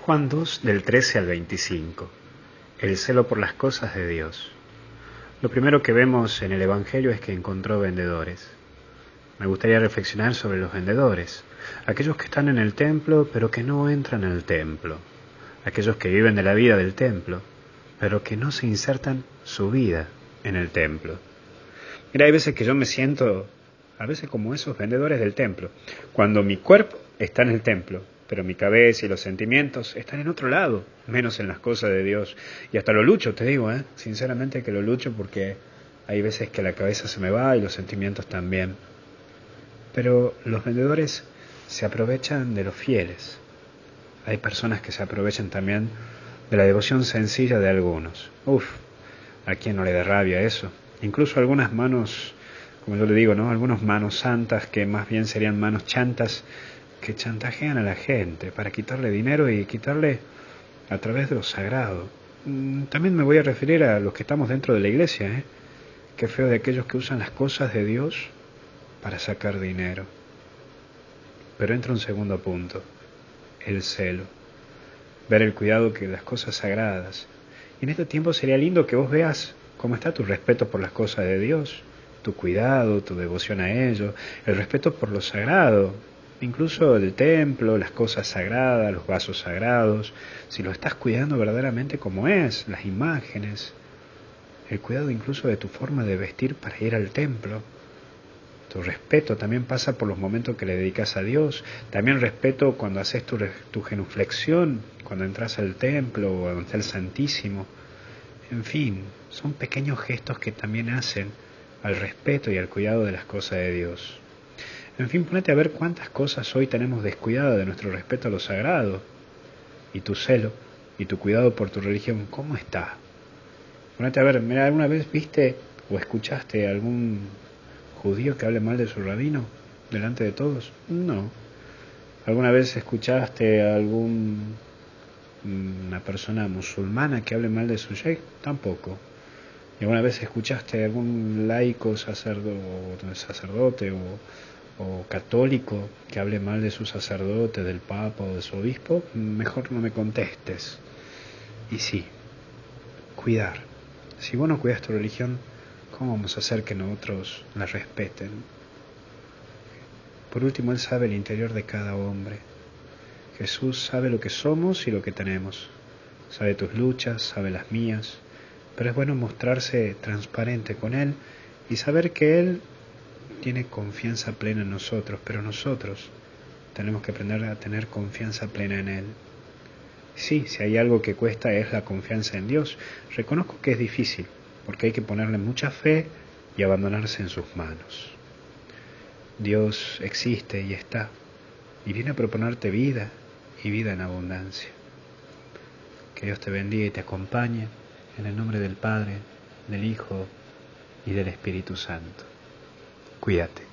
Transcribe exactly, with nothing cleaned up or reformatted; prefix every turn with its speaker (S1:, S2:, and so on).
S1: Juan dos, del trece al veinticinco. El celo por las cosas de Dios. Lo primero que vemos en el Evangelio es que encontró vendedores. Me gustaría reflexionar sobre los vendedores, aquellos que están en el templo pero que no entran en el templo, aquellos que viven de la vida del templo pero que no se insertan su vida en el templo. Mira, hay veces que yo me siento, a veces como esos vendedores del templo, cuando mi cuerpo está en el templo, pero mi cabeza y los sentimientos están en otro lado, menos en las cosas de Dios. Y hasta lo lucho, te digo, ¿eh? Sinceramente que lo lucho porque hay veces que la cabeza se me va y los sentimientos también. Pero los vendedores se aprovechan de los fieles. Hay personas que se aprovechan también de la devoción sencilla de algunos. Uf, ¿a quién no le da rabia eso? Incluso algunas manos, como yo le digo, ¿no? Algunas manos santas que más bien serían manos chantas, que chantajean a la gente para quitarle dinero y quitarle a través de lo sagrado. También me voy a referir a los que estamos dentro de la iglesia, ¿eh? Qué feo de aquellos que usan las cosas de Dios para sacar dinero. Pero entra un segundo punto, el celo. Ver el cuidado que las cosas sagradas. Y en este tiempo sería lindo que vos veas cómo está tu respeto por las cosas de Dios, tu cuidado, tu devoción a ello, el respeto por lo sagrado, incluso el templo, las cosas sagradas, los vasos sagrados, si lo estás cuidando verdaderamente como es, las imágenes, el cuidado incluso de tu forma de vestir para ir al templo. Tu respeto también pasa por los momentos que le dedicas a Dios. También respeto cuando haces tu, tu genuflexión, cuando entras al templo o ante el Santísimo. En fin, son pequeños gestos que también hacen al respeto y al cuidado de las cosas de Dios. En fin, ponete a ver cuántas cosas hoy tenemos descuidadas de nuestro respeto a lo sagrado. Y tu celo y tu cuidado por tu religión, ¿cómo está? Ponete a ver, mira, ¿alguna vez viste o escuchaste algún judío que hable mal de su rabino delante de todos? No. ¿Alguna vez escuchaste a algún una persona musulmana que hable mal de su sheikh? Tampoco. ¿Y alguna vez escuchaste a algún laico sacerdote, sacerdote o, o católico que hable mal de su sacerdote, del papa o de su obispo? Mejor no me contestes. Y sí, cuidar. Si vos no cuidas tu religión, ¿cómo vamos a hacer que nosotros la respeten? Por último, Él sabe el interior de cada hombre. Jesús sabe lo que somos y lo que tenemos. Sabe tus luchas, sabe las mías. Pero es bueno mostrarse transparente con Él y saber que Él tiene confianza plena en nosotros, pero nosotros tenemos que aprender a tener confianza plena en Él. Sí, si hay algo que cuesta es la confianza en Dios. Reconozco que es difícil, porque hay que ponerle mucha fe y abandonarse en sus manos. Dios existe y está, y viene a proponerte vida y vida en abundancia. Que Dios te bendiga y te acompañe, en el nombre del Padre, del Hijo y del Espíritu Santo. Cuídate.